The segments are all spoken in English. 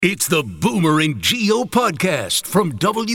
It's the Boomer and Geo podcast from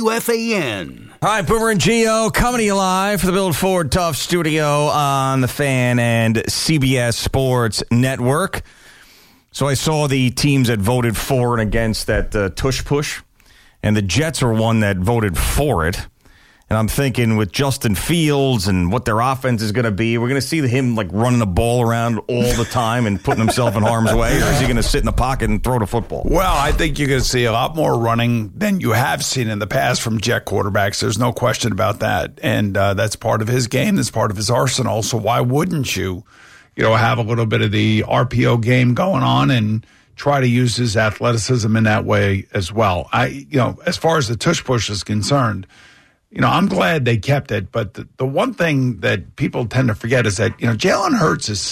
WFAN. All right, Boomer and Geo coming to you live for the Build Ford Tough studio on the Fan and CBS Sports Network. So I saw the teams that voted for and against that tush push, and the Jets are one that voted for it. And I'm thinking with Justin Fields and what their offense is going to be, we're going to see him like running the ball around all the time and putting himself in harm's way, or is he going to sit in the pocket and throw the football? Well, I think you're going to see a lot more running than you have seen in the past from Jet quarterbacks. There's no question about that. And that's part of his game. That's part of his arsenal. So why wouldn't you have a little bit of the RPO game going on and try to use his athleticism in that way as well? As far as the tush push is concerned, I'm glad they kept it, but the one thing that people tend to forget is that, Jalen Hurts is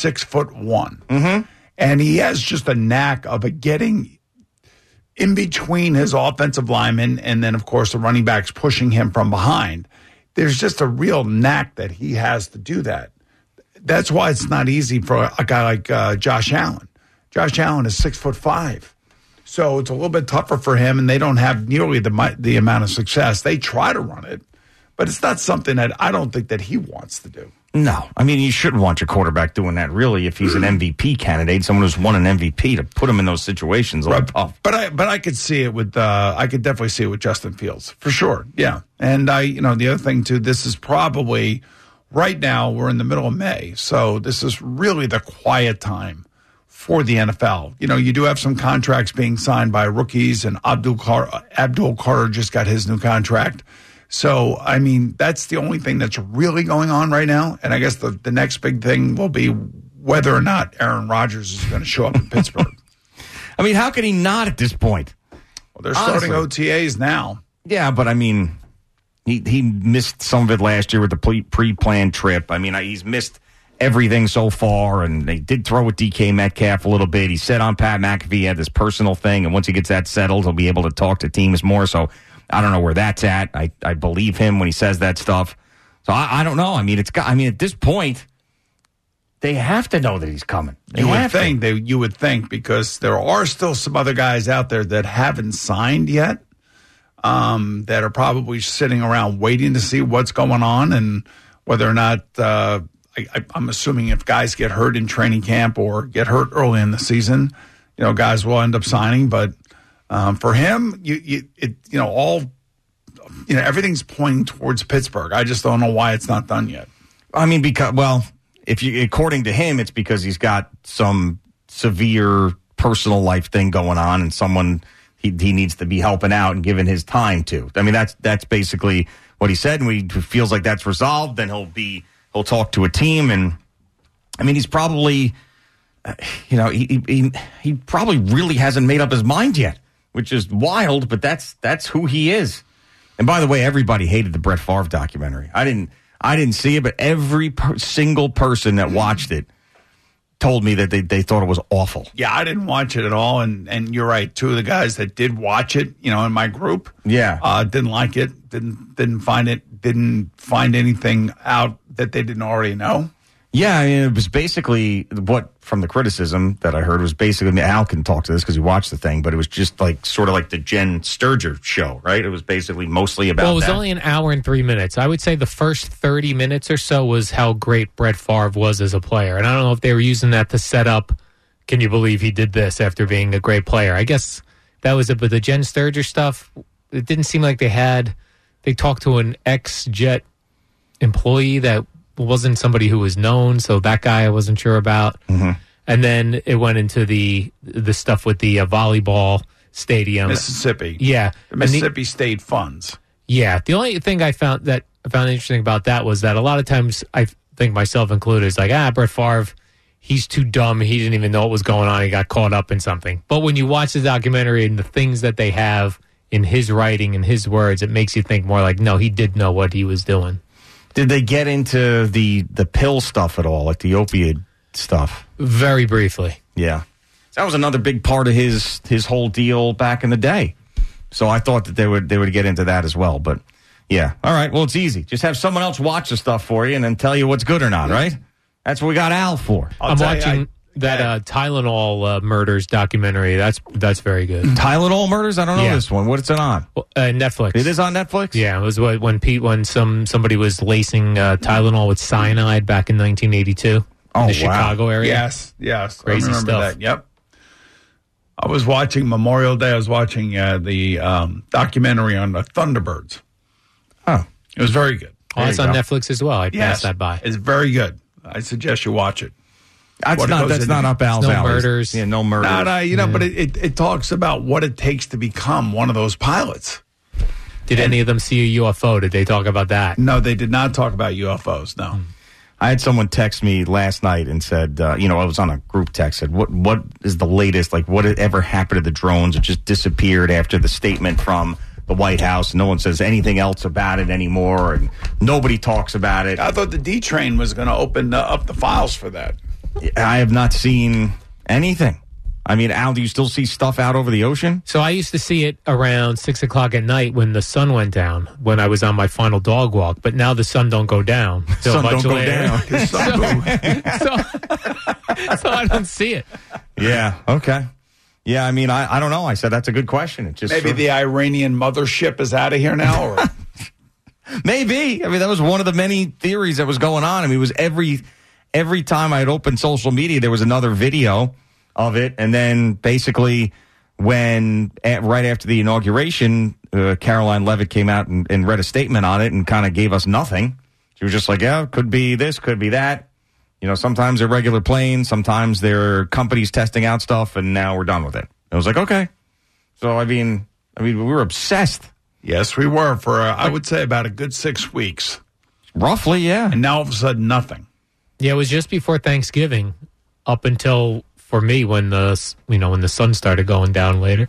6'1", and he has just a knack of getting in between his offensive linemen, and then, of course, the running backs pushing him from behind. There's just a real knack that he has to do that. That's why it's not easy for a guy like Josh Allen. Josh Allen is 6'5". So it's a little bit tougher for him, and they don't have nearly the amount of success. They try to run it, but it's not something that I don't think that he wants to do. No. I mean, you shouldn't want your quarterback doing that, really, if he's an MVP candidate, someone who's won an MVP, to put him in those situations. Right. But I could see it with I could definitely see it with Justin Fields, for sure, yeah. And the other thing, too, this is probably, right now, we're in the middle of May, so this is really the quiet time for the NFL. You do have some contracts being signed by rookies, and Abdul Carter just got his new contract. So, I mean, that's the only thing that's really going on right now. And I guess the next big thing will be whether or not Aaron Rodgers is going to show up in Pittsburgh. I mean, how can he not at this point? Well, they're starting OTAs now. Yeah, but I mean, he missed some of it last year with the pre-planned trip. I mean, he's missed everything so far, and they did throw with DK Metcalf a little bit. He said on Pat McAfee he had this personal thing, and once he gets that settled, he'll be able to talk to teams more. So I don't know where that's at. I believe him when he says that stuff. So I don't know. I mean, at this point, they have to know that he's coming. You would think, because there are still some other guys out there that haven't signed yet, that are probably sitting around waiting to see what's going on and whether or not. I'm assuming if guys get hurt in training camp or get hurt early in the season, guys will end up signing. But for him, everything's pointing towards Pittsburgh. I just don't know why it's not done yet. I mean, according to him, it's because he's got some severe personal life thing going on, and someone he needs to be helping out and giving his time to. I mean, that's basically what he said, and he feels like that's resolved. Then he'll talk to a team, and I mean, he's probably, he probably really hasn't made up his mind yet, which is wild, but that's who he is. And by the way, everybody hated the Brett Favre documentary. I didn't see it, but every single person that watched it told me that they thought it was awful. Yeah, I didn't watch it at all, and you're right. Two of the guys that did watch it, in my group, didn't like it, didn't find anything out that they didn't already know. Yeah, I mean, it was basically from the criticism that I heard was basically, Al can talk to this because he watched the thing, but it was just sort of like the Jen Sturger show, right? It was basically mostly about it was only an hour and 3 minutes. I would say the first 30 minutes or so was how great Brett Favre was as a player. And I don't know if they were using that to set up, can you believe he did this after being a great player? I guess that was it. But the Jen Sturger stuff, it didn't seem like they talked to an ex-Jet employee that wasn't somebody who was known, so that guy I wasn't sure about. Mm-hmm. And then it went into the stuff with the volleyball stadium. Mississippi. Yeah. The Mississippi State funds. Yeah. The only thing I found interesting about that was that a lot of times, I think myself included, it's like, Brett Favre, he's too dumb. He didn't even know what was going on. He got caught up in something. But when you watch the documentary and the things that they have in his writing and his words, it makes you think more like, no, he did know what he was doing. Did they get into the pill stuff at all, like the opiate stuff? Very briefly. Yeah. That was another big part of his whole deal back in the day. So I thought that they would get into that as well. But, yeah. All right. Well, it's easy. Just have someone else watch the stuff for you and then tell you what's good or not, right? That's what we got Al for. I'm watching. That Tylenol murders documentary, that's very good. Tylenol murders? I don't know this one. What's it on? Netflix. It is on Netflix? Yeah, it was when somebody was lacing Tylenol with cyanide back in 1982 in the Chicago area. Yes. Crazy I remember stuff. that. Yep. I was watching Memorial Day. I was watching the documentary on the Thunderbirds. Oh. It was very good. Oh, it's on Netflix as well. I passed that by. It's very good. I suggest you watch it. That's not up Al's no alley. Murders. Yeah, no murders. But it talks about what it takes to become one of those pilots. Did any of them see a UFO? Did they talk about that? No, they did not talk about UFOs, no. I had someone text me last night and said, I was on a group text, said, what is the latest? Like, what ever happened to the drones? It just disappeared after the statement from the White House. No one says anything else about it anymore, and nobody talks about it. I thought the D train was going to open up the files for that. I have not seen anything. I mean, Al, do you still see stuff out over the ocean? So I used to see it around 6 o'clock at night when the sun went down, when I was on my final dog walk. But now the sun don't go down. Sun don't go down. So I don't see it. Yeah, okay. Yeah, I mean, I don't know. I said that's a good question. It just maybe the Iranian mothership is out of here now? Or? Maybe. I mean, that was one of the many theories that was going on. I mean, it was every time I'd open social media, there was another video of it. And then basically right after the inauguration, Caroline Leavitt came out and read a statement on it and kind of gave us nothing. She was just like, yeah, could be this, could be that. Sometimes they're regular planes, sometimes they're companies testing out stuff, and now we're done with it. I was like, okay. So, I mean, we were obsessed. Yes, we were for, I would say, about a good 6 weeks. Roughly, yeah. And now all of a sudden, nothing. Yeah, it was just before Thanksgiving, up until, for me, when the sun started going down later.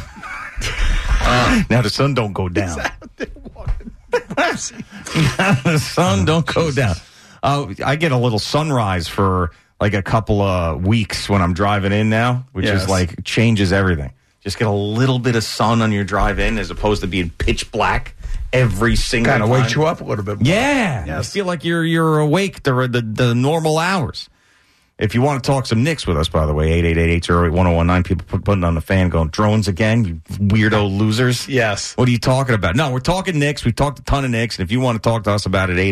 Now the sun don't go down. The sun don't go down. I get a little sunrise for like a couple of weeks when I'm driving in now, which is like changes everything. Just get a little bit of sun on your drive in as opposed to being pitch black every single time. Kind of wakes you up a little bit more. Yeah. Yes. I feel like you're awake during the normal hours. If you want to talk some Knicks with us, by the way, 888-808-1019, people putting on the fan going, drones again, you weirdo losers. Yes. What are you talking about? No, we're talking Knicks. We talked a ton of Knicks. And if you want to talk to us about it,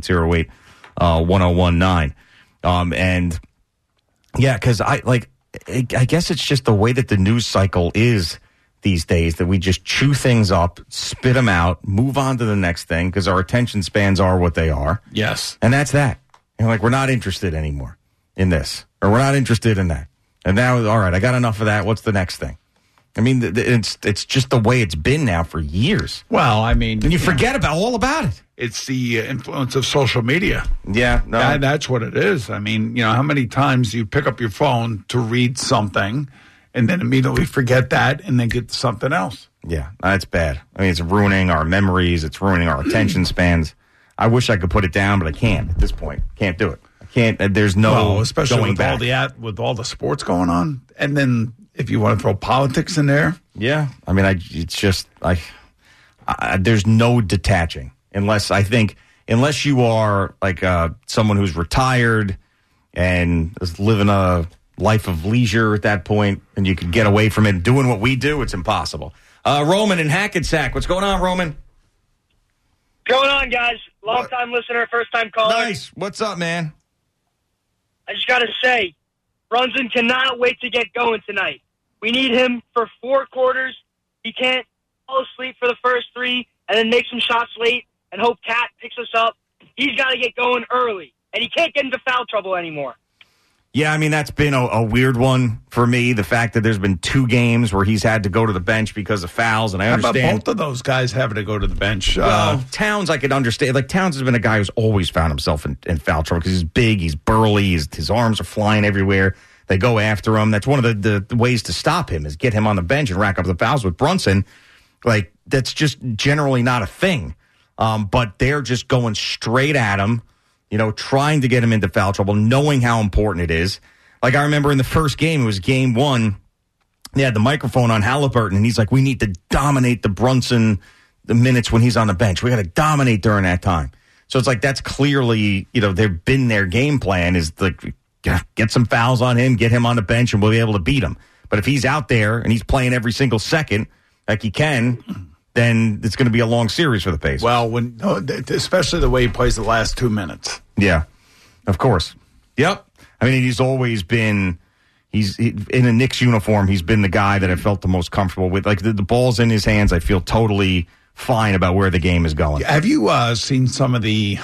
888-808-1019. And yeah, because I guess it's just the way that the news cycle is these days, that we just chew things up, spit them out, move on to the next thing because our attention spans are what they are. Yes. And that's that. And we're not interested anymore in this, or we're not interested in that. And now, all right, I got enough of that. What's the next thing? I mean, it's just the way it's been now for years. Well, I mean, and you forget all about it. It's the influence of social media. Yeah, no. That's what it is. I mean, how many times you pick up your phone to read something and then immediately forget that and then get to something else. Yeah, that's bad. I mean, it's ruining our memories. It's ruining our attention spans. I wish I could put it down, but I can't at this point. Can't do it. I can't. There's no especially going with back. with all the sports going on, and then if you want to throw politics in there, yeah. I mean, it's just there's no detaching unless you are like someone who's retired and is living a life of leisure at that point, and you could get away from it doing what we do. It's impossible. Roman in Hackensack, what's going on, Roman? What's going on, guys? Long-time listener, first-time caller. Nice. What's up, man? I just got to say, Brunson cannot wait to get going tonight. We need him for 4 quarters. He can't fall asleep for the first 3 and then make some shots late and hope Cat picks us up. He's got to get going early, and he can't get into foul trouble anymore. Yeah, I mean, that's been a weird one for me, the fact that there's been 2 games where he's had to go to the bench because of fouls, and I understand. How about both of those guys having to go to the bench? Well, Towns, I could understand. Like, Towns has been a guy who's always found himself in foul trouble because he's big, he's burly, his arms are flying everywhere. They go after him. That's one of the ways to stop him is get him on the bench and rack up the fouls. With Brunson, like, that's just generally not a thing. But they're just going straight at him, trying to get him into foul trouble, knowing how important it is. Like, I remember in the first game, it was game 1, they had the microphone on Halliburton, and he's like, we need to dominate the minutes when he's on the bench. We got to dominate during that time. So it's like, that's clearly, they've been their game plan is like, get some fouls on him, get him on the bench, and we'll be able to beat him. But if he's out there and he's playing every single second like he can, then it's going to be a long series for the Pacers. Well, especially the way he plays the last 2 minutes. Yeah, of course. Yep. I mean, he's always been. He's in a Knicks uniform. He's been the guy that I felt the most comfortable with. Like the ball's in his hands, I feel totally fine about where the game is going. Have you seen some of the?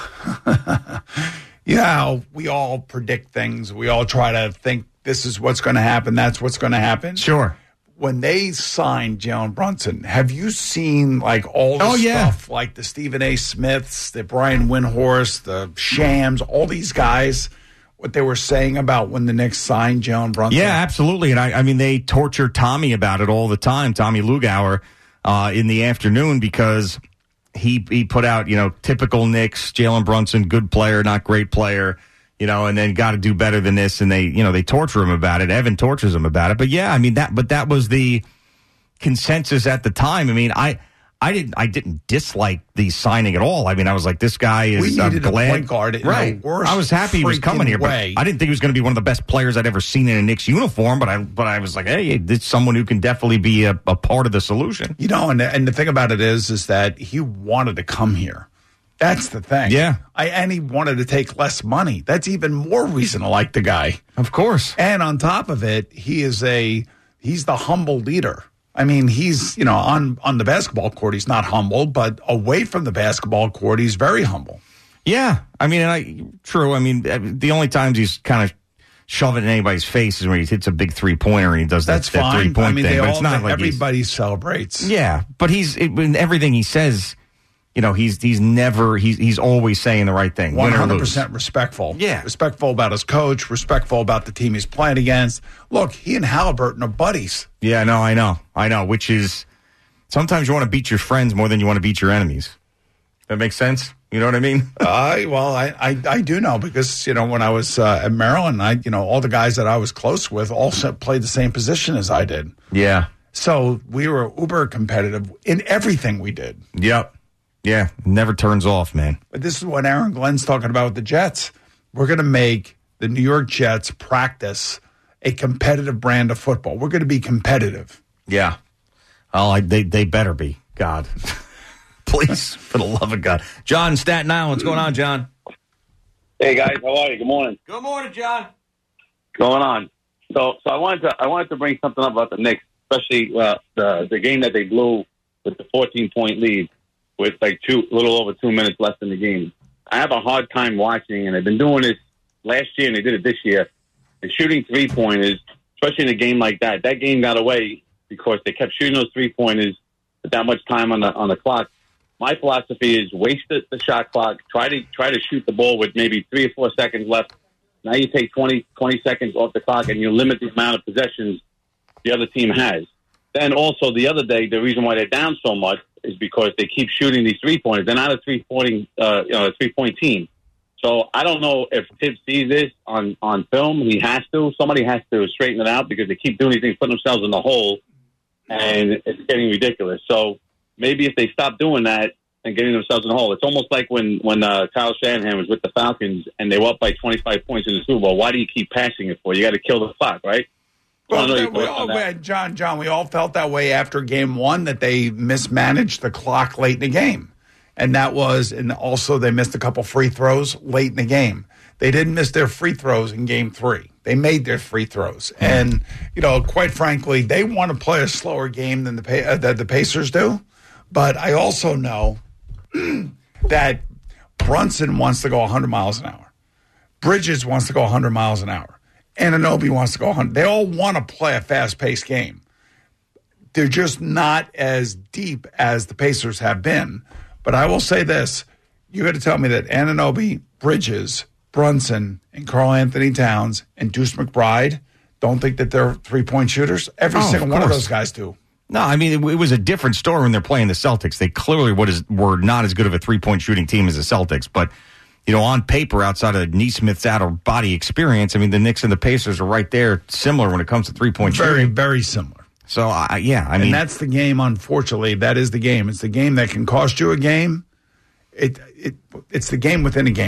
We all predict things. We all try to think this is what's going to happen. That's what's going to happen. Sure. When they signed Jalen Brunson, have you seen like all the stuff, like the Stephen A. Smiths, the Brian Windhorst, the Shams, all these guys? What they were saying about when the Knicks signed Jalen Brunson? Yeah, absolutely. And I mean, they torture Tommy about it all the time, Tommy Lugauer, in the afternoon, because he put out, typical Knicks, Jalen Brunson, good player, not great player, and then got to do better than this. And they torture him about it. Evan tortures him about it. But yeah, I mean, that was the consensus at the time. I mean, I didn't dislike the signing at all. I mean, I was like, this guy is. We needed a point guard, right? I was happy he was coming here, but I didn't think he was going to be one of the best players I'd ever seen in a Knicks uniform. But I was like, hey, it's someone who can definitely be a part of the solution. And the thing about it is that he wanted to come here. That's the thing. Yeah, and he wanted to take less money. That's even more reason to like the guy. Of course. And on top of it, he's the humble leader. I mean, he's, on the basketball court, he's not humble, but away from the basketball court, he's very humble. Yeah. I mean, true. I mean, the only times he's kind of shoving it in anybody's face is when he hits a big three-pointer and he does that 3-point thing. But it's not like everybody celebrates. Yeah. But in everything he says, he's always saying the right thing. 100% respectful. Yeah. Respectful about his coach, respectful about the team he's playing against. Look, he and Halliburton are buddies. Yeah, no, I know, which is sometimes you want to beat your friends more than you want to beat your enemies. That makes sense? You know what I mean? I do know because, when I was at Maryland, all the guys that I was close with also played the same position as I did. Yeah. So we were uber competitive in everything we did. Yep. Yeah, never turns off, man. But this is what Aaron Glenn's talking about with the Jets. We're going to make the New York Jets practice a competitive brand of football. We're going to be competitive. Yeah. Oh, they better be. God. Please, for the love of God. John, Staten Island. What's going on, John? Hey, guys. How are you? Good morning. Good morning, John. Going on. So I wanted to bring something up about the Knicks, especially the game that they blew with the 14-point lead. With like a little over 2 minutes left in the game. I have a hard time watching, and they've been doing this last year, and they did it this year. And shooting three-pointers, especially in a game like that, that game got away because they kept shooting those three-pointers with that much time on the clock. My philosophy is waste the shot clock, try to shoot the ball with maybe 3 or 4 seconds left. Now you take 20 seconds off the clock, and you limit the amount of possessions the other team has. Then also the other day, the reason why they're down so much is because they keep shooting these three-pointers. They're not a three-point team. So I don't know if Tibbs sees this on film. He has to. Somebody has to straighten it out because they keep doing these things, putting themselves in the hole, and it's getting ridiculous. So maybe if they stop doing that and getting themselves in the hole, it's almost like when Kyle Shanahan was with the Falcons and they were up by 25 points in the Super Bowl. Why do you keep passing it for? You got to kill the clock, right? Well, John, we all felt that way after game one, that they mismanaged the clock late in the game. And also they missed a couple free throws late in the game. They didn't miss their free throws in game three. They made their free throws. And, quite frankly, they want to play a slower game than the Pacers do. But I also know that Brunson wants to go 100 miles an hour. Bridges wants to go 100 miles an hour. Anunoby wants to go 100. They all want to play a fast-paced game. They're just not as deep as the Pacers have been. But I will say this. You got to tell me that Anunoby, Bridges, Brunson, and Karl Anthony Towns, and Deuce McBride don't think that they're three-point shooters? Every single one of those guys do. No, I mean, it was a different story when they're playing the Celtics. They clearly were not as good of a three-point shooting team as the Celtics. But, on paper, outside of Neesmith's out-of-body experience, I mean, the Knicks and the Pacers are right there similar when it comes to three-point shooting. Very, very similar. So, I mean... And that's the game, unfortunately. That is the game. It's the game that can cost you a game. It's the game within a game.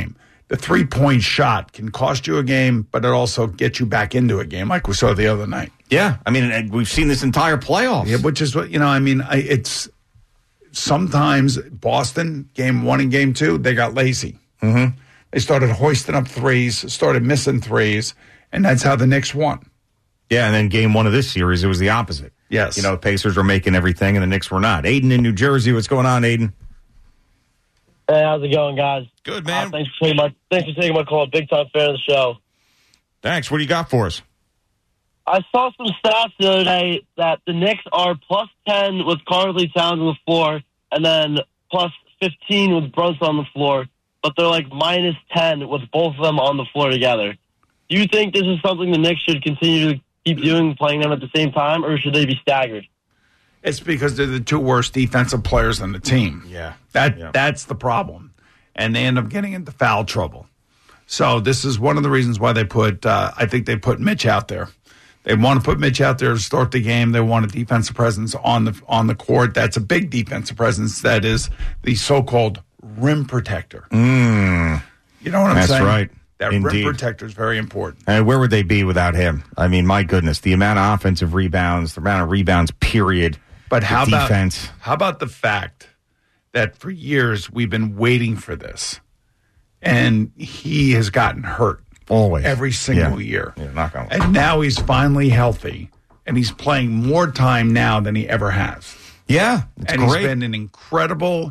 the 3-point shot can cost you a game, but it also gets you back into a game like we saw the other night. Yeah, I mean, we've seen this entire playoffs. Yeah, which is what, it's sometimes Boston, game 1 and game 2, they got lazy. Mm-hmm. They started hoisting up threes, started missing threes, and that's how the Knicks won. Yeah, and then game 1 of this series, it was the opposite. Yes. The Pacers were making everything, and the Knicks were not. Aiden in New Jersey, what's going on, Aiden? Hey, how's it going, guys? Good, man. Thanks for taking my call. Big time fan of the show. Thanks. What do you got for us? I saw some stats the other day that the Knicks are plus 10 with Karl-Anthony Towns on the floor, and then plus 15 with Brunson on the floor, but they're like minus 10 with both of them on the floor together. Do you think this is something the Knicks should continue to keep doing, playing them at the same time, or should they be staggered? It's because they're the 2 worst defensive players on the team. Yeah. That's the problem. And they end up getting into foul trouble. So this is one of the reasons why they put, I think they put Mitch out there. They want to put Mitch out there to start the game. They want a defensive presence on the court. That's a big defensive presence. That is the so-called rim protector. You know what I'm saying? That's right. That Indeed. rim protector is very important. And where would they be without him? I mean, my goodness, the amount of offensive rebounds, the amount of rebounds, period. But how defense. about the fact that for years we've been waiting for this, and he has gotten hurt Always. every single year. Yeah, knock on wood. And now he's finally healthy, and he's playing more time now than he ever has. Yeah, it's and great. He's been an incredible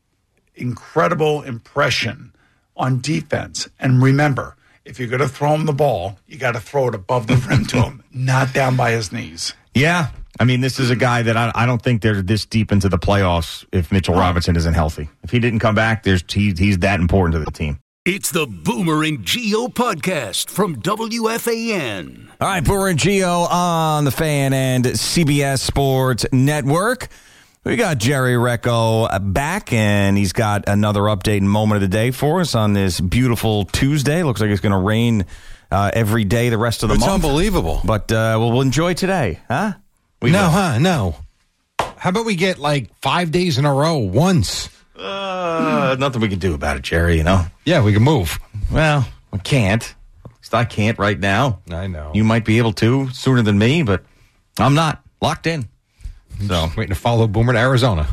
impression on defense. And remember, if you're going to throw him the ball, you got to throw it above the rim to him, not down by his knees. Yeah. I mean, this is a guy that I don't think they're this deep into the playoffs if Mitchell Robinson isn't healthy. If he didn't come back, he's that important to the team. It's the Boomer and Geo podcast from WFAN. All right, Boomer and Geo on the Fan and CBS Sports Network. We got Jerry Recco back, and he's got another update and moment of the day for us on this beautiful Tuesday. Looks like it's going to rain every day the rest of the month. It's unbelievable. But we'll enjoy today, huh? No. How about we get like 5 days in a row once? Nothing we can do about it, Jerry, Yeah, we can move. Well, we can't. At least I can't right now. I know. You might be able to sooner than me, but I'm not locked in. So waiting to follow Boomer to Arizona.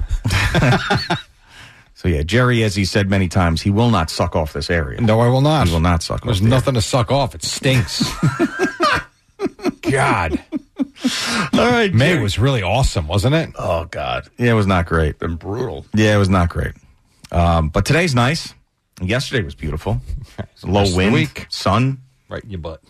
So, yeah, Jerry, as he said many times, he will not suck off this area. No, I will not. He will not suck There's off the nothing to suck off. It stinks. God. All right, May Jerry. was really awesome, wasn't it? Oh, God. Yeah, it was not great. Been brutal. Yeah, it was not great. But today's nice. Yesterday was beautiful. It's low Rest of the wind, week. sun. Right in your butt.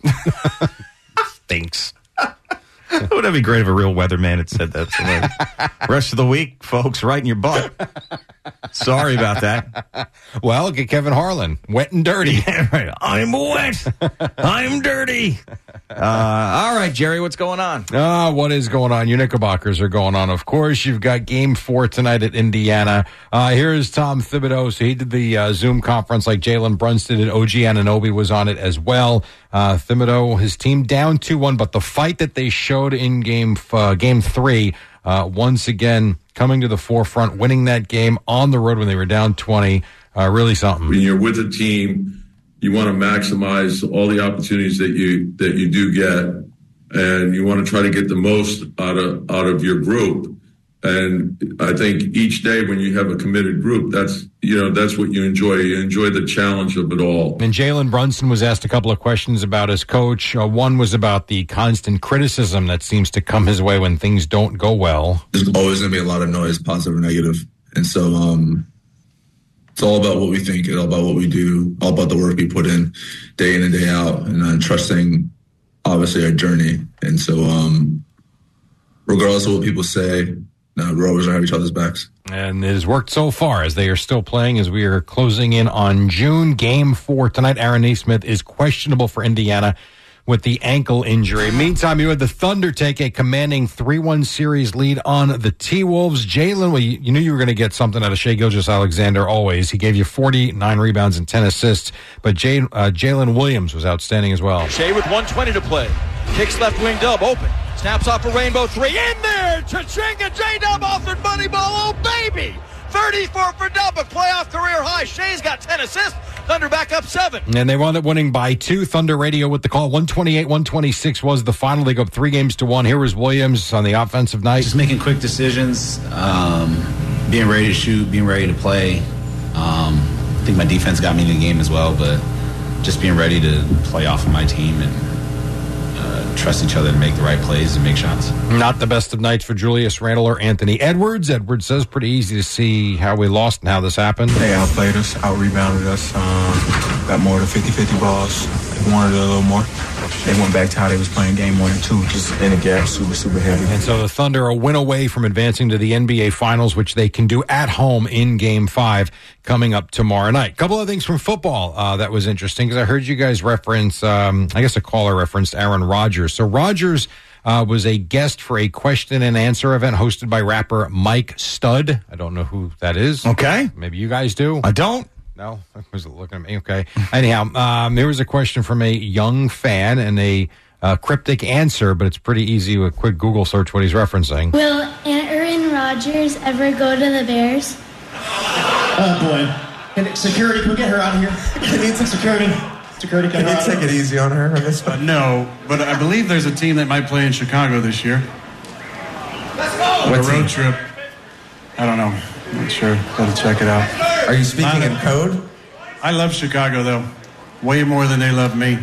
Stinks. Wouldn't that be great if a real weatherman had said that? Rest of the week, folks, right in your butt. Sorry about that. Well, get Kevin Harlan. Wet and dirty. Yeah, right. I'm wet. I'm dirty. All right, Jerry, what's going on? What is going on? Your Knickerbockers are going on, of course. You've got Game 4 tonight at Indiana. Here's Tom Thibodeau. So he did the Zoom conference like Jalen Brunson did. OG Anunoby was on it as well. Thibodeau, his team down 2-1, but the fight that they showed in Game 3, once again coming to the forefront, winning that game on the road when they were down 20, really something. When you're with a team, you want to maximize all the opportunities that you do get, and you want to try to get the most out of your group. And I think each day when you have a committed group, that's what you enjoy. You enjoy the challenge of it all. And Jalen Brunson was asked a couple of questions about his coach. One was about the constant criticism that seems to come his way when things don't go well. There's always going to be a lot of noise, positive or negative. And so it's all about what we think, it's all about what we do, all about the work we put in and day out, and trusting, obviously, our journey. And so regardless of what people say, we're always going to have each other's backs. And it has worked so far as they are still playing as we are closing in on June. Game 4 tonight. Aaron Nesmith is questionable for Indiana with the ankle injury. Meantime, you had the Thunder take a commanding 3-1 series lead on the T-Wolves. Jalen, well, you knew you were going to get something out of Shai Gilgeous-Alexander always. He gave you 49 rebounds and 10 assists, but Jalen Williams was outstanding as well. Shai with 1:20 to play. Kicks left wing Dub open. Snaps off a rainbow three. In there! Chachinga J-Dub authored money ball. Oh, baby! 34 for Dub, a playoff career high. Shai's got 10 assists. Thunder back up 7. And they wound up winning by 2. Thunder Radio with the call. 128-126 was the final. They go up 3-1. Here was Williams on the offensive night. Just making quick decisions, being ready to shoot, being ready to play. I think my defense got me in the game as well, but just being ready to play off of my team and trust each other to make the right plays and make shots. Not the best of nights for Julius Randle or Anthony Edwards. Edwards says pretty easy to see how we lost and how this happened. They outplayed us, out-rebounded us, got more than 50-50 balls. They wanted a little more. They went back to how they was playing game 1 and 2, just in the gap, super heavy. And so the Thunder a win away from advancing to the NBA Finals, which they can do at home in Game 5 coming up tomorrow night. A couple of things from football that was interesting, because I heard you guys reference, I guess a caller referenced Aaron Rodgers. So Rodgers was a guest for a question and answer event hosted by rapper Mike Stud. I don't know who that is. Okay. Maybe you guys do. I don't. No, was it looking at me? Okay. Anyhow, there was a question from a young fan and a cryptic answer, but it's pretty easy with a quick Google search what he's referencing. Will Aaron Rodgers ever go to the Bears? Oh, boy. Security, can we get her out of here? I need some security. Security, can you take it easy on her on this one? No, but I believe there's a team that might play in Chicago this year. Let's go! What road trip? I don't know. Not sure. Got to check it out. Are you speaking in code? I love Chicago, though. Way more than they love me.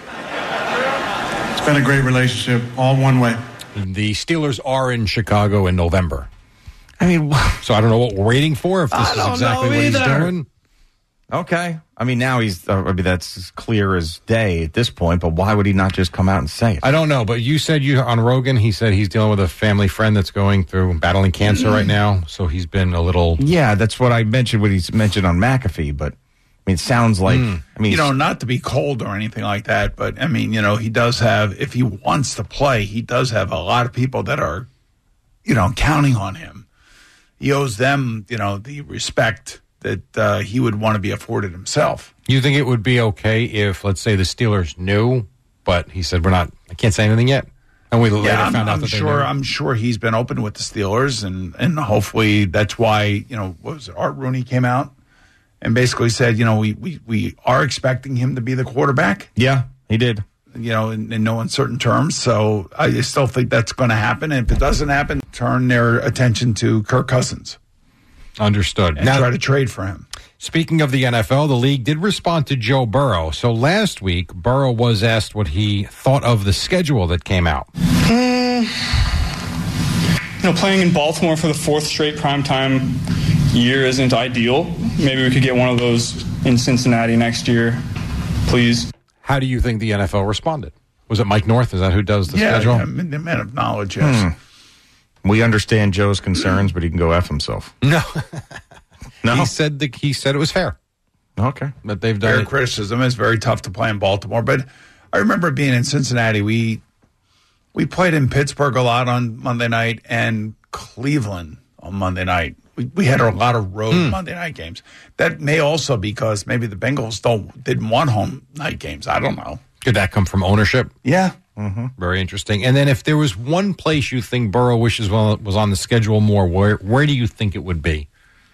It's been a great relationship, all one way. The Steelers are in Chicago in November. I mean, so I don't know what we're waiting for, if this is exactly what he's doing. Okay. I mean, now that's as clear as day at this point, but why would he not just come out and say it? I don't know, but you said on Rogan, he said he's dealing with a family friend that's battling cancer right now, so he's been a little... Yeah, that's what I mentioned when he's mentioned on McAfee, but I mean, it sounds like... I mean, not to be cold or anything like that, but I mean, he does have, if he wants to play, he does have a lot of people that are, counting on him. He owes them, the respect that he would want to be afforded himself. You think it would be okay if, let's say, the Steelers knew, but he said, I can't say anything yet? And we later found out that they knew. I'm sure he's been open with the Steelers, and hopefully that's why, what was it, Art Rooney came out and basically said, we are expecting him to be the quarterback. Yeah, he did. In no uncertain terms. So I still think that's going to happen. And if it doesn't happen, turn their attention to Kirk Cousins. Understood. And now try to trade for him. Speaking of the NFL, the league did respond to Joe Burrow. So last week, Burrow was asked what he thought of the schedule that came out. Playing in Baltimore for the 4th straight primetime year isn't ideal. Maybe we could get one of those in Cincinnati next year, please. How do you think the NFL responded? Was it Mike North? Is that who does the schedule? Yeah, the man of knowledge, yes. We understand Joe's concerns, but he can go F himself. No. No? He said it was fair. Okay. But they've done fair criticism. It's very tough to play in Baltimore. But I remember being in Cincinnati. We played in Pittsburgh a lot on Monday night and Cleveland on Monday night. We had a lot of road Monday night games. That may also be because maybe the Bengals didn't want home night games. I don't know. Could that come from ownership? Yeah. Mm-hmm. Very interesting. And then if there was one place you think Burrow wishes was on the schedule more, where do you think it would be?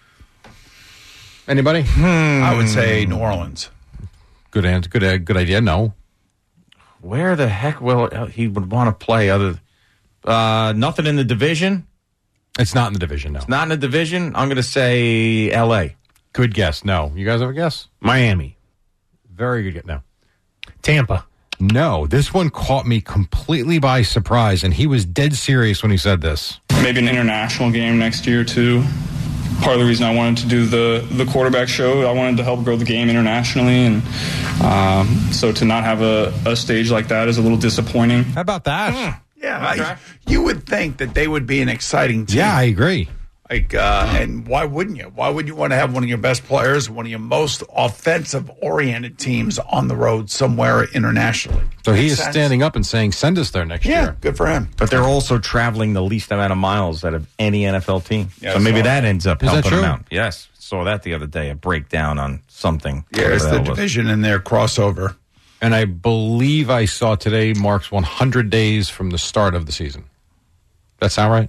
Anybody? I would say New Orleans. Good answer. Good idea. No. Where the heck will he would want to play other? Nothing in the division. It's not in the division. No. It's not in the division. I'm going to say L.A. Good guess. No. You guys have a guess? Miami. Very good guess. No. Tampa. No. This one caught me completely by surprise, and he was dead serious when he said this. Maybe an international game next year, too. Part of the reason I wanted to do the quarterback show, I wanted to help grow the game internationally, and so to not have a stage like that is a little disappointing. How about that? Yeah, you would think that they would be an exciting team. Yeah, I agree. And why wouldn't you? Why would you want to have one of your best players, one of your most offensive-oriented teams on the road somewhere internationally? So he is standing up and saying, send us there next year. Yeah, good for him. But they're also traveling the least amount of miles out of any NFL team. Yeah, so maybe that ends up helping true? them out. Yes, saw that the other day, a breakdown on something. Yeah, it's the division in their crossover. And I believe I saw today marks 100 days from the start of the season. That sound right?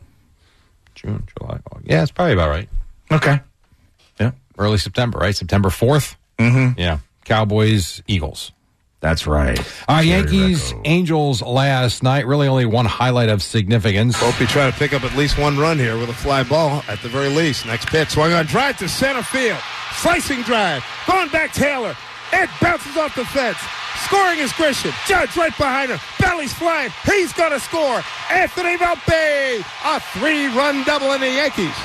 June, July, August. Yeah, it's probably about right. Okay. Yeah. Early September, right? September 4th? Mm-hmm. Yeah. Cowboys, Eagles. That's right. Yankees, Angels last night. Really only one highlight of significance. Volpe trying to pick up at least one run here with a fly ball at the very least. Next pitch, swung on, drive to center field. Slicing drive. Going back Taylor. It bounces off the fence. Scoring is Grisham. Judge right behind him. Belly's flying. He's going to score. Anthony Volpe. A 3-run double in the Yankees.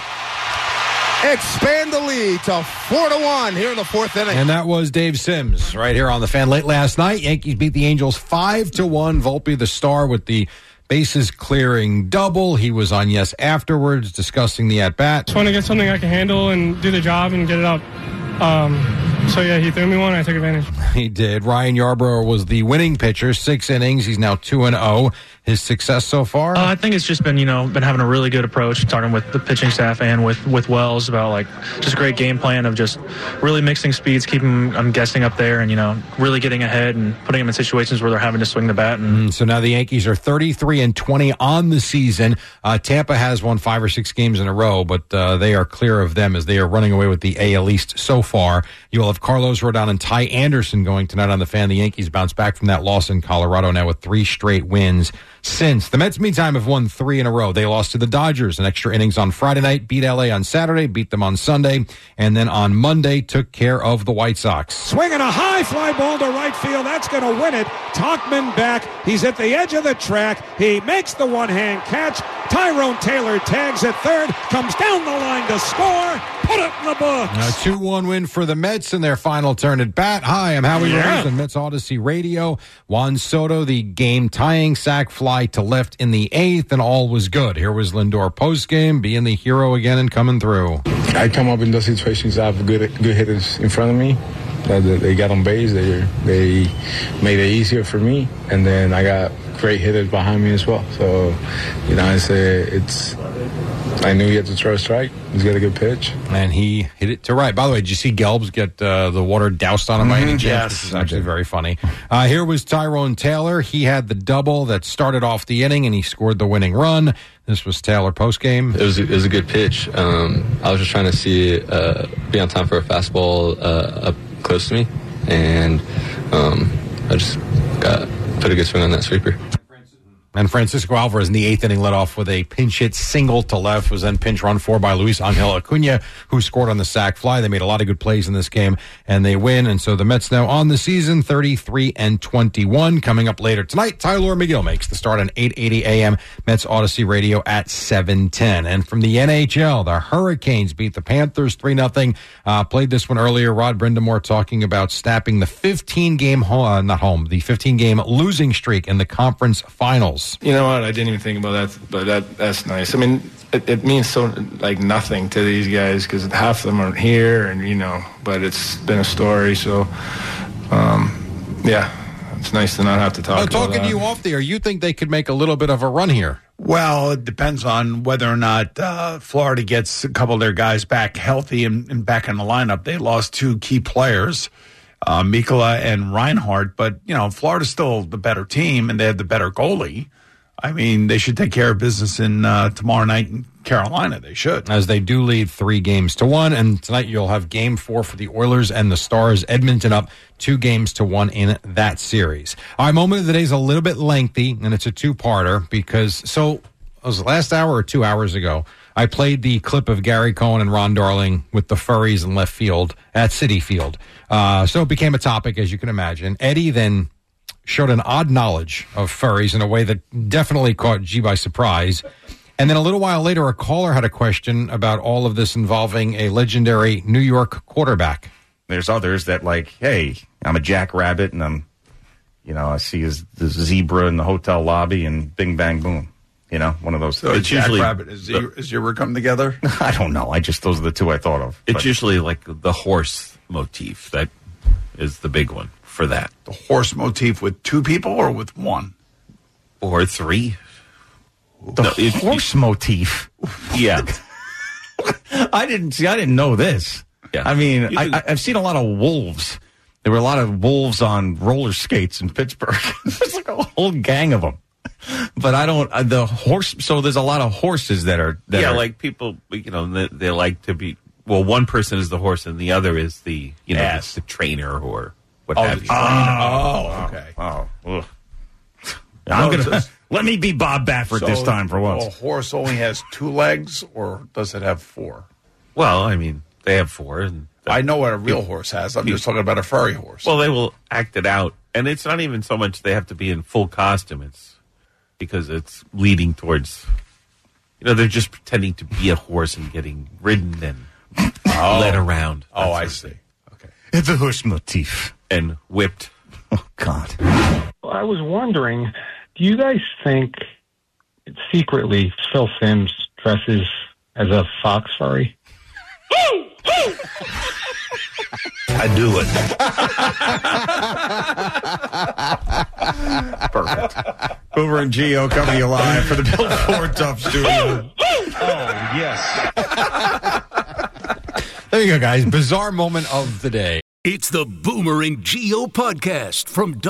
Expand the lead to 4-1 here in the fourth inning. And that was Dave Sims right here on the Fan late last night. Yankees beat the Angels 5-1. Volpe, the star, with the bases clearing double. He was on Yes afterwards discussing the at-bat. Just want to get something I can handle and do the job and get it up. So, yeah, he threw me one, and I took advantage. He did. Ryan Yarbrough was the winning pitcher, 6 innings. He's now 2-0. His success so far? I think it's just been, been having a really good approach, talking with the pitching staff and with Wells about, just great game plan of just really mixing speeds, keeping them guessing up there and, really getting ahead and putting them in situations where they're having to swing the bat. And so now the Yankees are 33-20 on the season. Tampa has won 5 or 6 games in a row, but they are clear of them as they are running away with the AL East so far. You will have Carlos Rodon and Ty Anderson going tonight on the Fan. The Yankees bounce back from that loss in Colorado now with 3 straight wins since. The Mets, meantime, have won 3 in a row. They lost to the Dodgers in extra innings on Friday night, beat LA on Saturday, beat them on Sunday, and then on Monday took care of the White Sox. Swinging a high fly ball to right field. That's going to win it. Tauchman back. He's at the edge of the track. He makes the one-hand catch. Tyrone Taylor tags at third, comes down the line to score. Put it in the books. A 2-1 win for the Mets in their final turn at bat. Hi, I'm Howie Rose on Mets Odyssey Radio. Juan Soto, the game-tying sac fly to left in the 8th, and all was good. Here was Lindor postgame, being the hero again and coming through. I come up in those situations. I have good hitters in front of me. They got on base. They made it easier for me, and then I got great hitters behind me as well. So, I knew he had to throw a strike. He's got a good pitch. And he hit it to right. By the way, did you see Gelbs get the water doused on him by any chance? Yes. This is actually very funny. Here was Tyrone Taylor. He had the double that started off the inning, and he scored the winning run. This was Taylor postgame. It was a good pitch. I was just trying to see be on time for a fastball up close to me, and I just put a good swing on that sweeper. And Francisco Alvarez in the 8th inning led off with a pinch hit single to left, was then pinch run for by Luis Angel Acuna, who scored on the sac fly. They made a lot of good plays in this game, and they win. And so the Mets now on the season, 33-21. Coming up later tonight, Tyler McGill makes the start on 8:80 a.m. Mets Odyssey Radio at 7:10. And from the NHL, the Hurricanes beat the Panthers 3-0. Played this one earlier. Rod Brindamore talking about snapping the 15-game the 15-game losing streak in the conference finals. You know what? I didn't even think about that, but that's nice. I mean, it means so nothing to these guys because half of them aren't here, and but it's been a story. So, it's nice to not have to talk. Talking to you off the air, you think they could make a little bit of a run here? Well, it depends on whether or not Florida gets a couple of their guys back healthy and back in the lineup. They lost 2 key players, Mikkola and Reinhardt, but Florida's still the better team and they have the better goalie. I mean, they should take care of business in tomorrow night in Carolina. They should, as they do lead 3-1, and tonight you'll have Game 4 for the Oilers and the Stars. Edmonton up 2-1 in that series. Our moment of the day is a little bit lengthy, and it's a 2-parter because it was last hour or 2 hours ago. I played the clip of Gary Cohen and Ron Darling with the Furries in left field at Citi Field. So it became a topic, as you can imagine. Eddie then showed an odd knowledge of furries in a way that definitely caught G by surprise. And then a little while later, a caller had a question about all of this involving a legendary New York quarterback. There's others that hey, I'm a jackrabbit and I see the zebra in the hotel lobby and bing, bang, boom. One of those. So it's usually rabbit is zebra come together? I don't know. Those are the 2 I thought of. It's usually like the horse motif that is the big one for that. The horse motif with 2 people or with 1? Or 3. The horse motif. Yeah. I didn't know this. Yeah. I mean, I've seen a lot of wolves. There were a lot of wolves on roller skates in Pittsburgh. There's like a whole gang of them. But I don't, the horse, so there's a lot of horses that are. Like people, they like to be Well, one person is the horse and the other is the the trainer or what have you. Okay. Ugh. I'm gonna let me be Bob Baffert this time for once. A horse only has 2 legs, or does it have 4? Well, I mean, they have 4. And I know what a real horse has. I'm just talking about a furry horse. Well, they will act it out. And it's not even so much they have to be in full costume. It's because it's leading towards, they're just pretending to be a horse and getting ridden and led around. Oh, I see. Okay. It's a horse motif. And whipped. Oh, God. Well, I was wondering, do you guys think secretly Phil Simms dresses as a fox furry? I do it. Perfect. Boomer and Gio coming to you live for the Bill Ford Tough Studio. Oh, yes. There you go, guys. Bizarre moment of the day. It's the Boomer and Gio podcast from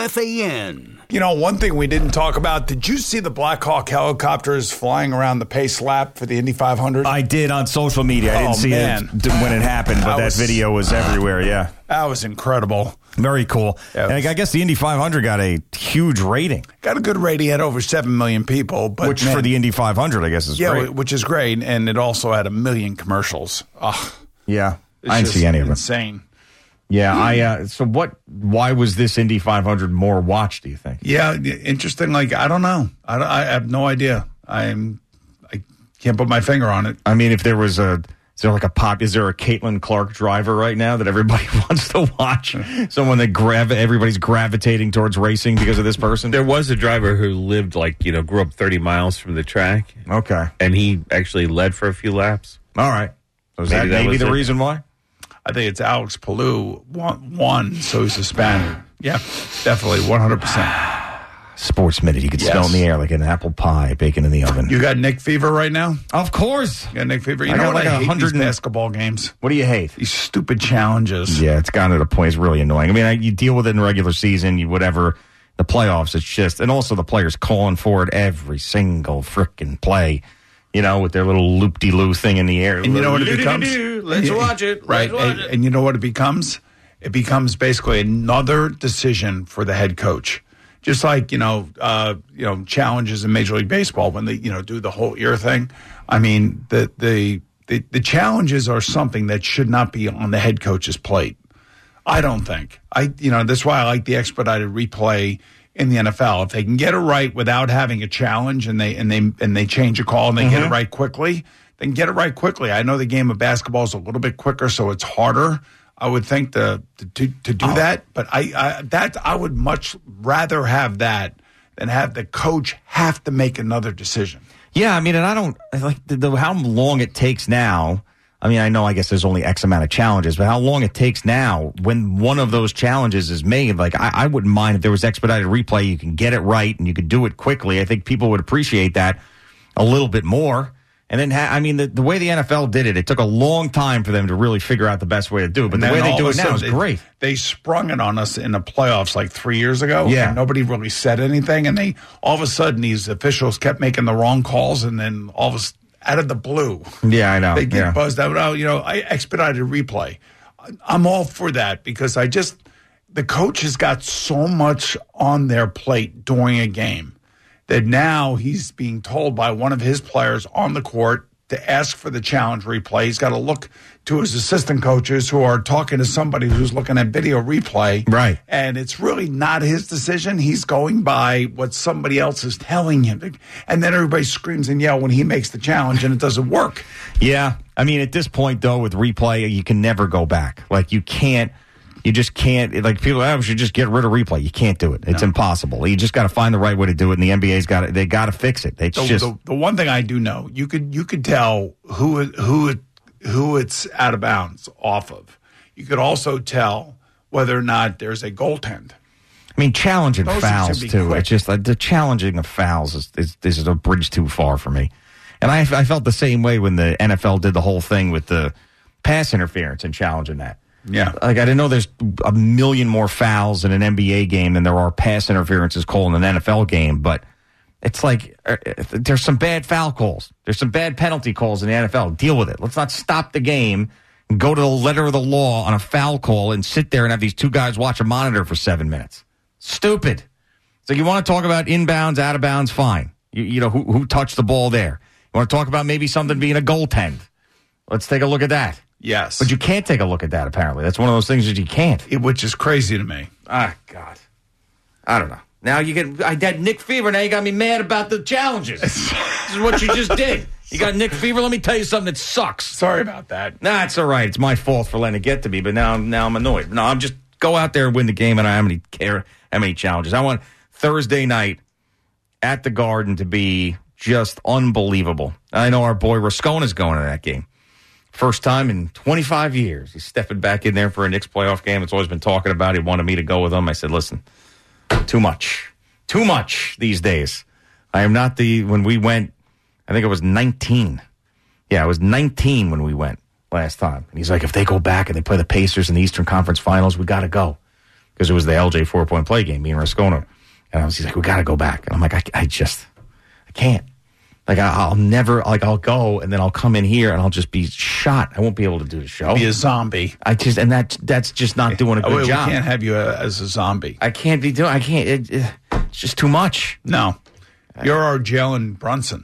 WFAN. One thing we didn't talk about, did you see the Black Hawk helicopters flying around the pace lap for the Indy 500? I did on social media. I didn't see it when it happened, but that video was everywhere, yeah. That was incredible. Very cool. Yeah, and I guess the Indy 500 got a huge rating. Got a good rating, had over 7 million people. But which for the Indy 500, I guess, is great. Yeah, which is great, and it also had 1 million commercials. Yeah, I didn't see any of it. Insane. Yeah, why was this Indy 500 more watched, do you think? Yeah, interesting. I don't know. I have no idea. I can't put my finger on it. I mean, if there was is there a Caitlin Clark driver right now that everybody wants to watch? Someone that everybody's gravitating towards racing because of this person? There was a driver who lived grew up 30 miles from the track. Okay. And he actually led for a few laps. All right. So is that maybe the reason why? I think it's Alex Palou won, so he's a Spaniard. Yeah, definitely, 100%. Sports Minute. You could smell in the air like an apple pie, bacon in the oven. You got Nick fever right now? Of course. You got Nick fever? You know what? I hate these basketball games. What do you hate? These stupid challenges. Yeah, it's gotten to the point. It's really annoying. I mean, you deal with it in regular season, whatever. The playoffs, it's just, and also the players calling for it every single frickin' play. With their little loop-de-loo thing in the air. And you know what it becomes? Let's watch it. Right. And you know what it becomes? It becomes basically another decision for the head coach. Just like, challenges in Major League Baseball when they, do the whole ear thing. I mean, the challenges are something that should not be on the head coach's plate. I don't think. That's why I like the expedited replay in the NFL. If they can get it right without having a challenge and they change a call and they get it right quickly, then get it right quickly. I know the game of basketball is a little bit quicker, so it's harder, I would think, to do that. But I would much rather have that than have the coach have to make another decision. Yeah, I mean, and I don't like how long it takes now. I mean, I guess there's only X amount of challenges, but how long it takes now when one of those challenges is made, I wouldn't mind if there was expedited replay. You can get it right and you could do it quickly. I think people would appreciate that a little bit more. And then, the way the NFL did it, it took a long time for them to really figure out the best way to do it. But the way they do it now is great. They sprung it on us in the playoffs 3 years ago. Yeah. And nobody really said anything. And all of a sudden, these officials kept making the wrong calls. And then out of the blue. Yeah, I know. They get buzzed out. I expedited replay. I'm all for that because the coach has got so much on their plate during a game that now he's being told by one of his players on the court to ask for the challenge replay. He's got to look to his assistant coaches who are talking to somebody who's looking at video replay. Right. And it's really not his decision. He's going by what somebody else is telling him. And then everybody screams and yells when he makes the challenge and it doesn't work. Yeah. I mean, at this point, though, with replay, you can never go back. You just can't, people we should just get rid of replay. You can't do it. It's impossible. You just got to find the right way to do it, and the NBA's they got to fix it. The one thing I do know, you could tell who it's out of bounds off of. You could also tell whether or not there's a goaltend. I mean, challenging fouls, too. Quick. It's just the challenging of fouls is a bridge too far for me. And I felt the same way when the NFL did the whole thing with the pass interference and challenging that. Yeah. I didn't know there's a million more fouls in an NBA game than there are pass interferences called in an NFL game, but It's like there's some bad foul calls. There's some bad penalty calls in the NFL. Deal with it. Let's not stop the game and go to the letter of the law on a foul call and sit there and have these two guys watch a monitor for 7 minutes. Stupid. So you want to talk about inbounds, out of bounds, fine. You know, who touched the ball there. You want to talk about maybe something being a goaltend. Let's take a look at that. Yes. But you can't take a look at that, apparently. That's one of those things that you can't. Which is crazy to me. Ah, God. I don't know. Now you get, I had Nick Fever. Now you got me mad about the challenges. This is what you just did. You got Nick Fever. Let me tell you something that sucks. Sorry about that. Nah, it's all right. It's my fault for letting it get to me, but now I'm annoyed. No, I'm just go out there and win the game, and I don't care how many challenges. I want Thursday night at the Garden to be just unbelievable. I know our boy Rascona's going to that game. First time in 25 years. He's stepping back in there for a Knicks playoff game. It's always been talking about. He wanted me to go with him. I said, listen, too much these days. I am not when we went, I think it was 19. Yeah, I was 19 when we went last time. And he's like, if they go back and they play the Pacers in the Eastern Conference Finals, we got to go. Because it was the LJ 4-point play game, me and Rascona. And he's like, we got to go back. And I'm like, I can't. Like, I'll never, like, I'll go and then I'll come in here and I'll just be shot. I won't be able to do the show. Be a zombie. That's just not doing a good job. We can't have you as a zombie. It's just too much. No. You're our Jalen Brunson.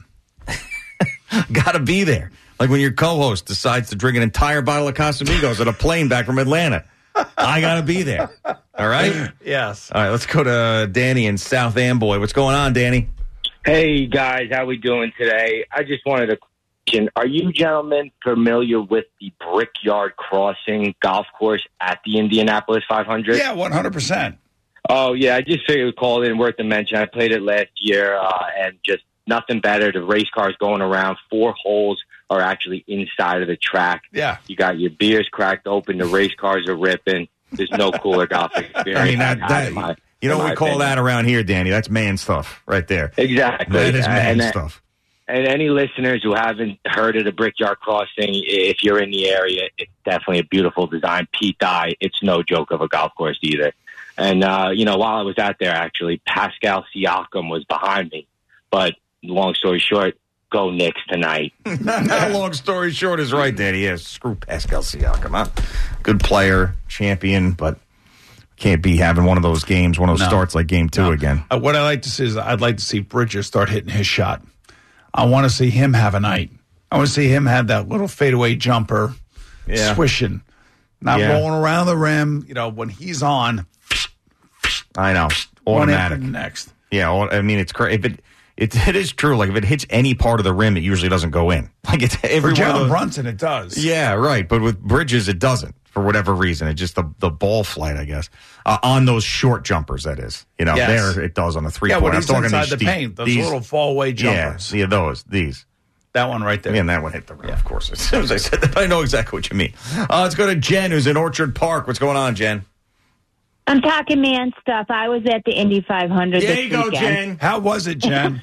Got to be there. Like when your co-host decides to drink an entire bottle of Casamigos on a plane back from Atlanta. I got to be there. All right? Yes. All right, let's go to Danny in South Amboy. What's going on, Danny? Hey, guys. How we doing today? I just wanted to question, are you gentlemen familiar with the Brickyard Crossing golf course at the Indianapolis 500? Yeah, 100%. Oh, yeah. I just figured we'd call it in worth a mention. I played it last year, and just nothing better. The race cars going around. 4 holes are actually inside of the track. Yeah. You got your beers cracked open. The race cars are ripping. There's no cooler golf experience. I mean, you know what we call that around here, Danny? That's man stuff right there. Exactly. That is man stuff. And any listeners who haven't heard of the Brickyard Crossing, if you're in the area, it's definitely a beautiful design. Pete Dye, it's no joke of a golf course either. And, while I was out there, actually, Pascal Siakam was behind me. But long story short, go Knicks tonight. Long story short is right, Danny. Yes, screw Pascal Siakam. Huh? Good player, champion, but can't be having one of those games, one of those starts like game 2 again. What I like to see is I'd like to see Bridges start hitting his shot. I want to see him have a night. I want to see him have that little fadeaway jumper, swishing, not rolling around the rim. You know, when he's on. I know. Automatic. Next. Yeah, I mean, it's crazy. It is true. Like, if it hits any part of the rim, it usually doesn't go in. Like, it's every For one of Jalen those. Brunson, it does. Yeah, right. But with Bridges, it doesn't. For whatever reason. It's just the ball flight, I guess. On those short jumpers, that is. You know, there it does on the 3-point. Yeah, when he's I'm talking inside the paint, those little fall-away jumpers. Yeah, these. That one right there. Yeah, and that one hit the rim, of course. As soon as I said that, I know exactly what you mean. Let's go to Jen, who's in Orchard Park. What's going on, Jen? I'm talking man stuff. I was at the Indy 500 There this you go, weekend. Jen. How was it, Jen?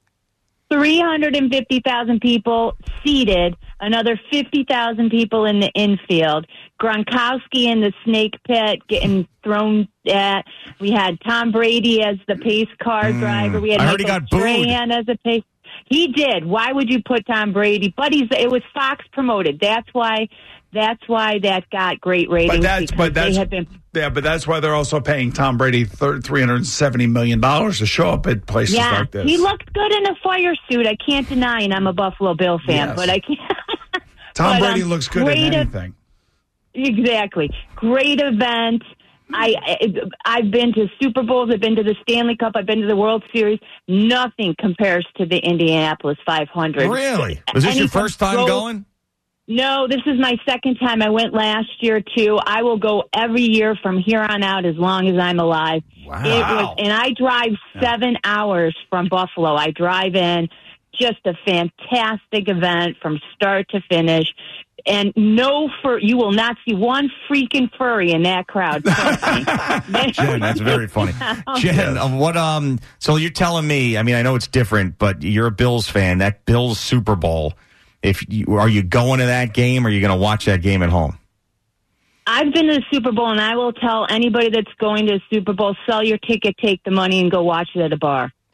350,000 people seated, another 50,000 people in the infield. Gronkowski in the snake pit getting thrown at. We had Tom Brady as the pace car driver. We had I heard he Michael got booed. Strahan as a pace. He did. Why would you put Tom Brady? But it was Fox promoted. That's why that got great ratings. But that's why they're also paying Tom Brady $370 million to show up at places like this. He looked good in a fire suit. I can't deny, and I'm a Buffalo Bill fan, but I can't. Tom Brady looks good in anything. Exactly. Great event. I've been to Super Bowls. I've been to the Stanley Cup. I've been to the World Series. Nothing compares to the Indianapolis 500. Really? Was this your first time going? No, this is my second time. I went last year, too. I will go every year from here on out as long as I'm alive. Wow. And I drive 7 hours from Buffalo. I drive in. Just a fantastic event from start to finish. And you will not see one freaking furry in that crowd. Jen, that's very funny. Jen, so you're telling me, I mean, I know it's different, but you're a Bills fan. That Bills Super Bowl, are you going to that game or are you going to watch that game at home? I've been to the Super Bowl, and I will tell anybody that's going to the Super Bowl, sell your ticket, take the money, and go watch it at a bar.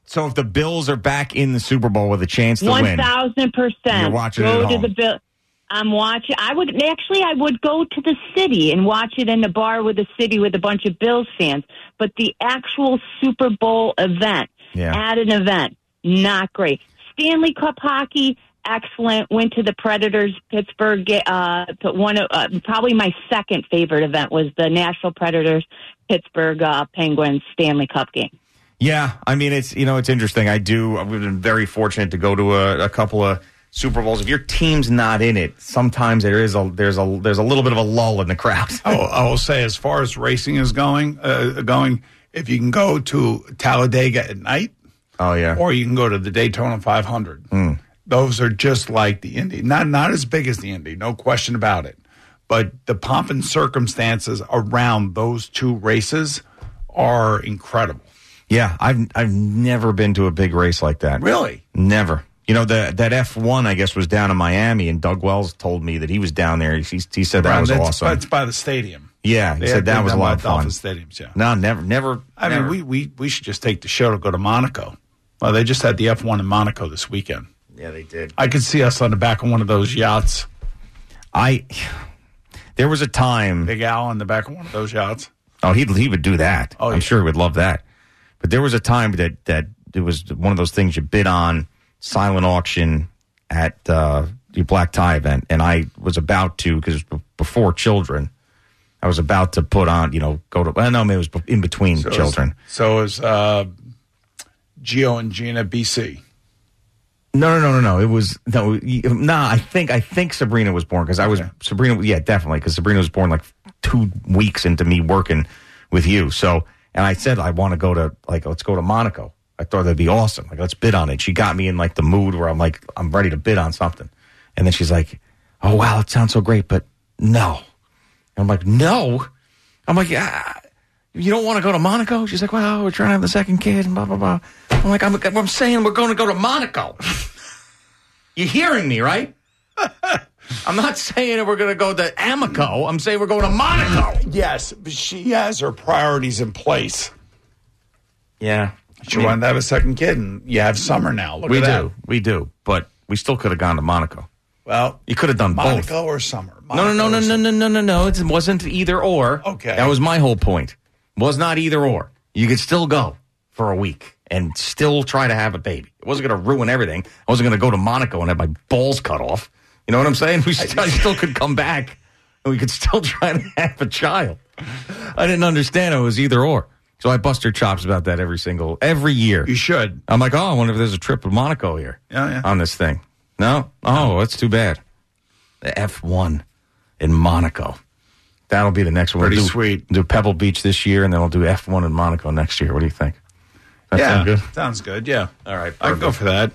So if the Bills are back in the Super Bowl with a chance to win, 1,000%. You're watching it go at to home. the Bill. I'm watching. I would go to the city and watch it in the bar with the city with a bunch of Bills fans. But the actual Super Bowl event at an event, not great. Stanley Cup hockey, excellent. Went to the Predators Pittsburgh. Probably my second favorite event was the Nashville Predators Pittsburgh Penguins Stanley Cup game. Yeah, I mean it's interesting. I've been very fortunate to go to a couple of Super Bowls. If your team's not in it, sometimes there's a little bit of a lull in the crowd. I will say, as far as racing is going, if you can go to Talladega at night, or you can go to the Daytona 500. Those are just like the Indy, not as big as the Indy, no question about it. But the pomp and circumstances around those two races are incredible. Yeah, I've never been to a big race like that. Really? Never. That F1, I guess, was down in Miami, and Doug Wells told me that he was down there. He said that was awesome. It's by the stadium. Yeah, he said that was a lot of fun. Stadiums, yeah. No, never. I mean, we should just take the show to go to Monaco. Well, they just had the F1 in Monaco this weekend. Yeah, they did. I could see us on the back of one of those yachts. There was a time. Big Al on the back of one of those yachts. Oh, he would do that. Oh, I'm sure he would love that. But there was a time that it was one of those things you bid on, silent auction at the black tie event, and I was about to, because before children, I was about to put on, go to. Well, no, maybe it was in between children. So it was Gio and Gina BC. No. It was I think Sabrina was born because I was Sabrina. Yeah, definitely, because Sabrina was born like 2 weeks into me working with you. So, and I said I want to go to let's go to Monaco. I thought that'd be awesome. Let's bid on it. She got me in the mood where I'm ready to bid on something. And then she's like, "Oh wow, it sounds so great, but no." And I'm like, "No." I'm like, "Yeah, you don't want to go to Monaco?" She's like, "Well, we're trying to have the second kid and blah blah blah." I'm like, I'm saying we're going to go to Monaco. You're hearing me, right? I'm not saying that we're going to go to Amico. I'm saying we're going to Monaco. Yes, but she has her priorities in place. Yeah. She wanted to have a second kid, and you have summer now. Look at that. We do. But we still could have gone to Monaco. Well, you could have done Monaco both. or summer. No. It wasn't either or. Okay. That was my whole point. It was not either or. You could still go for a week and still try to have a baby. It wasn't going to ruin everything. I wasn't going to go to Monaco and have my balls cut off. You know what I'm saying? I still could come back and we could still try to have a child. I didn't understand it was either or. So I bust her chops about that every year. You should. I'm like, I wonder if there's a trip to Monaco here on this thing. No? Oh, that's too bad. The F1 in Monaco. That'll be the next one. Pretty sweet. Do Pebble Beach this year, and then we'll do F1 in Monaco next year. What do you think? That sound good? Sounds good, yeah. All right. I'd go for that.